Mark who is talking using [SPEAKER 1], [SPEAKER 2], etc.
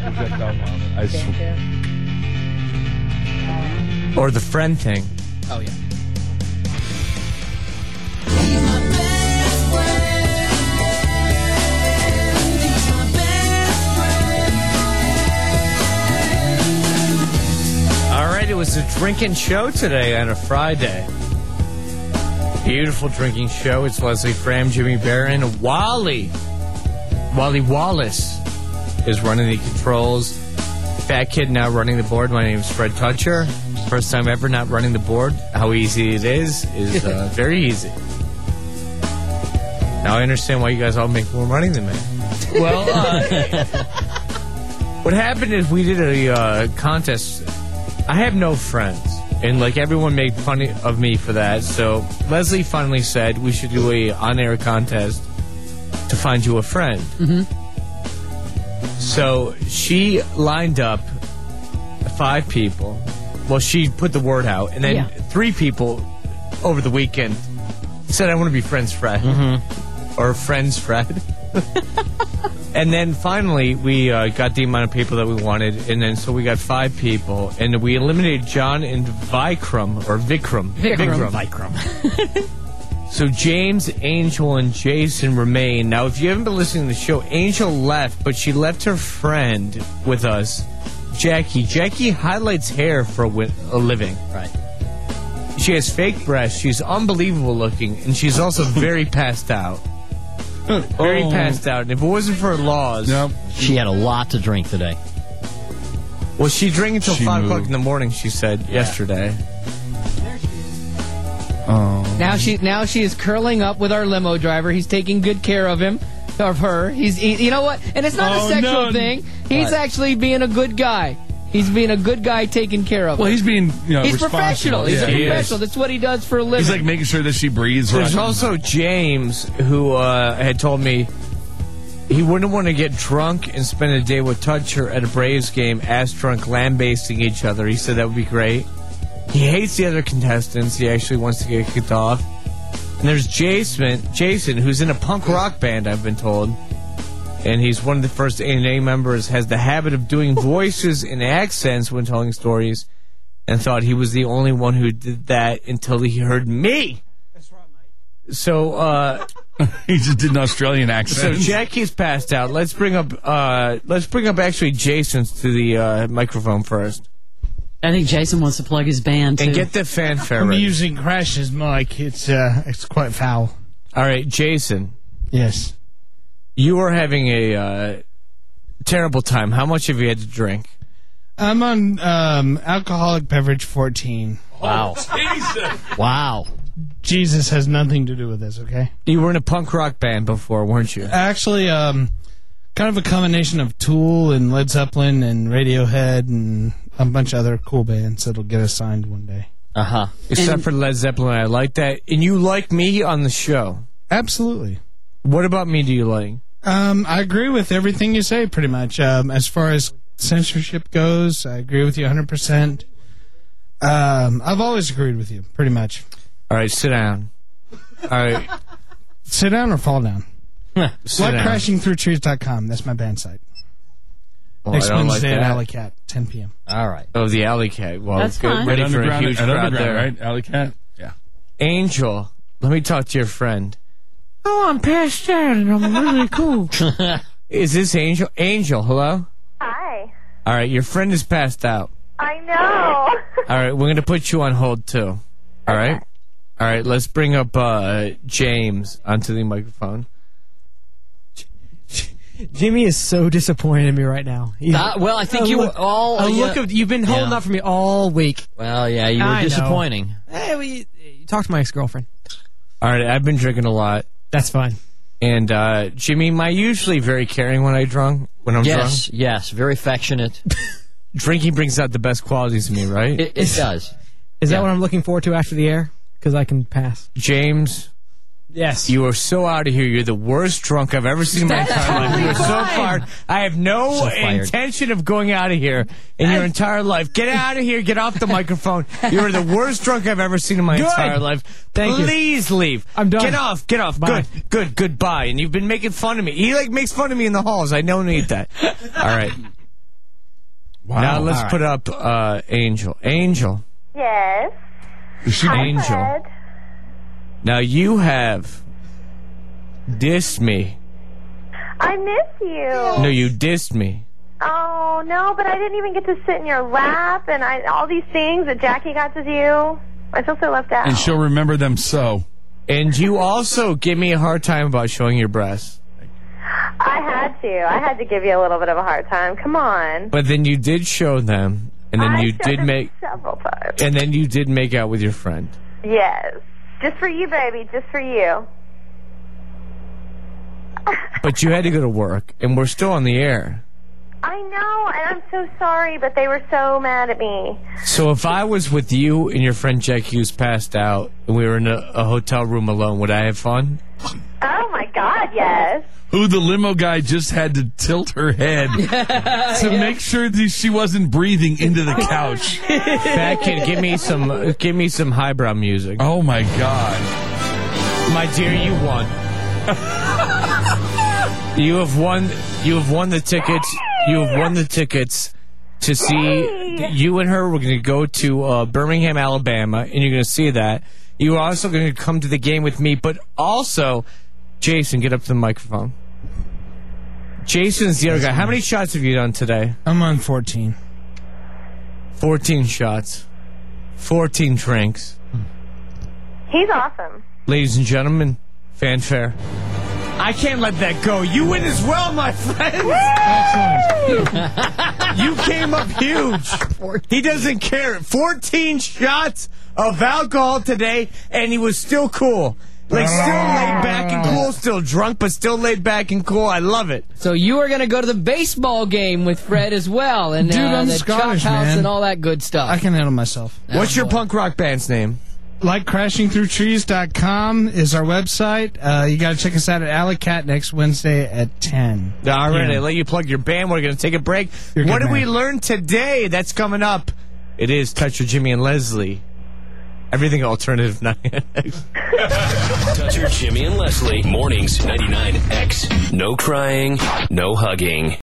[SPEAKER 1] Or the friend thing.
[SPEAKER 2] Oh, yeah.
[SPEAKER 1] All right, it was a drinking show today on a Friday. Beautiful drinking show. It's Leslie Fram, Jimmy Barron, Wally Wallace is running the controls. Fat Kid now running the board. My name is Fred Toucher. First time ever not running the board. How easy it is very easy. Now I understand why you guys all make more money than me. Well, what happened is we did a contest. I have no friends, and like everyone made fun of me for that. So Leslie finally said we should do a on-air contest to find you a friend.
[SPEAKER 2] Mm-hmm.
[SPEAKER 1] So she lined up 5 people. Well, she put the word out, and then 3 people over the weekend said, "I want to be friends, Fred," or "Friends, Fred." And then finally, we got the amount of people that we wanted, and then so we got 5 people, and we eliminated John and Vikram. So James, Angel, and Jason remain. Now, if you haven't been listening to the show, Angel left, but she left her friend with us, Jackie. Jackie highlights hair for a living.
[SPEAKER 2] Right.
[SPEAKER 1] She has fake breasts. She's unbelievable looking, and she's also very passed out. Very passed out. And if it wasn't for her laws...
[SPEAKER 3] Nope.
[SPEAKER 2] She had a lot to drink today.
[SPEAKER 1] Well, she drank until 5 o'clock in the morning, she said, yesterday.
[SPEAKER 3] Oh.
[SPEAKER 4] Now she is curling up with our limo driver. He's taking good care of her. You know what? And it's not a sexual thing. He's actually being a good guy. He's being a good guy taking care of her.
[SPEAKER 3] Well, he's being,
[SPEAKER 4] he's professional. He's a professional.
[SPEAKER 1] Is.
[SPEAKER 4] That's what he does for a living.
[SPEAKER 3] He's like making sure that she breathes.
[SPEAKER 1] There's also James, who had told me he wouldn't want to get drunk and spend a day with Toucher at a Braves game, ass drunk, lambasting each other. He said that would be great. He hates the other contestants. He actually wants to get kicked off. And there's Jason, who's in a punk rock band, I've been told. And he's one of the first A&A members, has the habit of doing voices and accents when telling stories, and thought he was the only one who did that until he heard me. That's right, mate. So,
[SPEAKER 3] he just did an Australian accent.
[SPEAKER 1] So Jackie's passed out. Let's bring up actually Jason's to the microphone first.
[SPEAKER 5] I think Jason wants to plug his band, too.
[SPEAKER 1] And get the fanfare
[SPEAKER 6] I'm
[SPEAKER 1] ready.
[SPEAKER 6] using Crash's mic. It's quite foul.
[SPEAKER 1] All right, Jason.
[SPEAKER 6] Yes.
[SPEAKER 1] You are having a terrible time. How much have you had to drink?
[SPEAKER 6] I'm on alcoholic beverage 14.
[SPEAKER 2] Wow.
[SPEAKER 3] Jesus.
[SPEAKER 2] Wow.
[SPEAKER 6] Jesus has nothing to do with this, okay?
[SPEAKER 1] You were in a punk rock band before, weren't you?
[SPEAKER 6] Actually, kind of a combination of Tool and Led Zeppelin and Radiohead and a bunch of other cool bands that'll get us signed one day.
[SPEAKER 2] Uh-huh.
[SPEAKER 1] Except for Led Zeppelin, I like that. And you like me on the show.
[SPEAKER 6] Absolutely.
[SPEAKER 1] What about me do you like?
[SPEAKER 6] I agree with everything you say, pretty much. As far as censorship goes, I agree with you 100%. I've always agreed with you, pretty much.
[SPEAKER 1] All right, sit down. All right.
[SPEAKER 6] Sit down or fall down?
[SPEAKER 1] Sit down.
[SPEAKER 6] CrashingThroughTrees.com. That's my band site.
[SPEAKER 1] Well,
[SPEAKER 6] Next
[SPEAKER 1] I don't
[SPEAKER 6] Wednesday
[SPEAKER 1] like
[SPEAKER 6] at
[SPEAKER 1] that.
[SPEAKER 6] Alley Cat, 10 p.m.
[SPEAKER 2] All right.
[SPEAKER 1] Oh, the Alley Cat. Well,
[SPEAKER 5] That's
[SPEAKER 1] get
[SPEAKER 5] fine.
[SPEAKER 1] ready for a
[SPEAKER 3] Underground-
[SPEAKER 1] huge
[SPEAKER 3] at
[SPEAKER 1] crowd
[SPEAKER 3] Underground,
[SPEAKER 1] there.
[SPEAKER 3] right? Alley Cat? Yeah.
[SPEAKER 1] Angel, let me talk to your friend. Oh, I'm passed out and I'm really cool. Is this Angel? Angel, hello?
[SPEAKER 7] Hi.
[SPEAKER 1] All right, your friend is passed out.
[SPEAKER 7] I know.
[SPEAKER 1] All right, we're going to put you on hold, too. All right? All right, let's bring up James onto the microphone.
[SPEAKER 8] Jimmy is so disappointed in me right now.
[SPEAKER 2] Well, I think you all...
[SPEAKER 8] You've been holding up for me all week.
[SPEAKER 2] Well, yeah, you were
[SPEAKER 8] I know.
[SPEAKER 2] disappointing.
[SPEAKER 8] Hey, you talk to my ex-girlfriend.
[SPEAKER 1] All right, I've been drinking a lot.
[SPEAKER 8] That's fine.
[SPEAKER 1] And Jimmy, am I usually very caring when I'm drunk?
[SPEAKER 2] Yes, very affectionate.
[SPEAKER 1] Drinking brings out the best qualities in me, right?
[SPEAKER 2] It does.
[SPEAKER 8] Is that what I'm looking forward to after the air? Because I can pass.
[SPEAKER 1] James,
[SPEAKER 8] Yes.
[SPEAKER 1] you are so out of here. You're the worst drunk I've ever seen in my entire life. You are so fired. I have no intention of going out of here in your entire life. Get out of here. Get off the microphone. You're the worst drunk I've ever seen in my entire life.
[SPEAKER 8] Thank you.
[SPEAKER 1] Please leave.
[SPEAKER 8] I'm done.
[SPEAKER 1] Get off. Get off.
[SPEAKER 8] Bye.
[SPEAKER 1] Good. Goodbye. And you've been making fun of me. He makes fun of me in the halls. I don't need that. All right.
[SPEAKER 3] Wow.
[SPEAKER 1] Now let's put up Angel. Angel.
[SPEAKER 7] Yes.
[SPEAKER 3] Is she
[SPEAKER 7] Hi,
[SPEAKER 1] Angel.
[SPEAKER 7] Fred.
[SPEAKER 1] Now you have dissed me.
[SPEAKER 7] I miss you.
[SPEAKER 1] No, you dissed me.
[SPEAKER 7] Oh, no, but I didn't even get to sit in your lap and all these things that Jackie got to do. I feel so left out.
[SPEAKER 3] And she'll remember them so.
[SPEAKER 1] And you also give me a hard time about showing your breasts.
[SPEAKER 7] I had to give you a little bit of a hard time. Come on.
[SPEAKER 1] But then you did show them, and then
[SPEAKER 7] I
[SPEAKER 1] you
[SPEAKER 7] showed
[SPEAKER 1] did
[SPEAKER 7] them
[SPEAKER 1] make,
[SPEAKER 7] several times.
[SPEAKER 1] and then you did make out with your friend.
[SPEAKER 7] Yes. Just for you, baby. Just for you.
[SPEAKER 1] But you had to go to work, and we're still on the air.
[SPEAKER 7] I know, and I'm so sorry, but they were so mad at me.
[SPEAKER 1] So if I was with you and your friend Jackie who's passed out, and we were in a hotel room alone, would I have fun?
[SPEAKER 7] Oh, my God, yes.
[SPEAKER 3] Who the limo guy just had to tilt her head to make sure that she wasn't breathing into the couch.
[SPEAKER 1] Fat kid, give me some highbrow music.
[SPEAKER 3] Oh my God.
[SPEAKER 1] My dear, you won. You have won the tickets. You have won the tickets to see you and her. We're going to go to Birmingham, Alabama, and you're going to see that. You're also going to come to the game with me, but also, Jason, get up to the microphone. Jason's the other guy. How many shots have you done today?
[SPEAKER 6] I'm on 14.
[SPEAKER 1] 14 shots. 14 drinks.
[SPEAKER 7] He's awesome.
[SPEAKER 1] Ladies and gentlemen, fanfare. I can't let that go. You win as well, my friend. You came up huge. He doesn't care. 14 shots of alcohol today, and he was still cool. Like, still laid back and cool, still drunk, but still laid back and cool. I love it.
[SPEAKER 4] So you are going to go to the baseball game with Fred as well, and
[SPEAKER 6] Dude, I'm
[SPEAKER 4] the
[SPEAKER 6] Scottish,
[SPEAKER 4] chop house
[SPEAKER 6] man.
[SPEAKER 4] and all that good stuff.
[SPEAKER 6] I can handle myself.
[SPEAKER 1] What's your punk rock band's name?
[SPEAKER 6] LikeCrashingThroughTrees.com is our website. You got to check us out at Alley Cat next Wednesday at 10.
[SPEAKER 1] All right, I let you plug your band. We're going to take a break.
[SPEAKER 6] You're
[SPEAKER 1] What
[SPEAKER 6] good,
[SPEAKER 1] did we
[SPEAKER 6] man.
[SPEAKER 1] learn today? That's coming up. It is Touch with Jimmy and Leslie. Everything alternative 99X.
[SPEAKER 9] Toucher, Jimmy, and Leslie. Mornings, 99X. No crying, no hugging.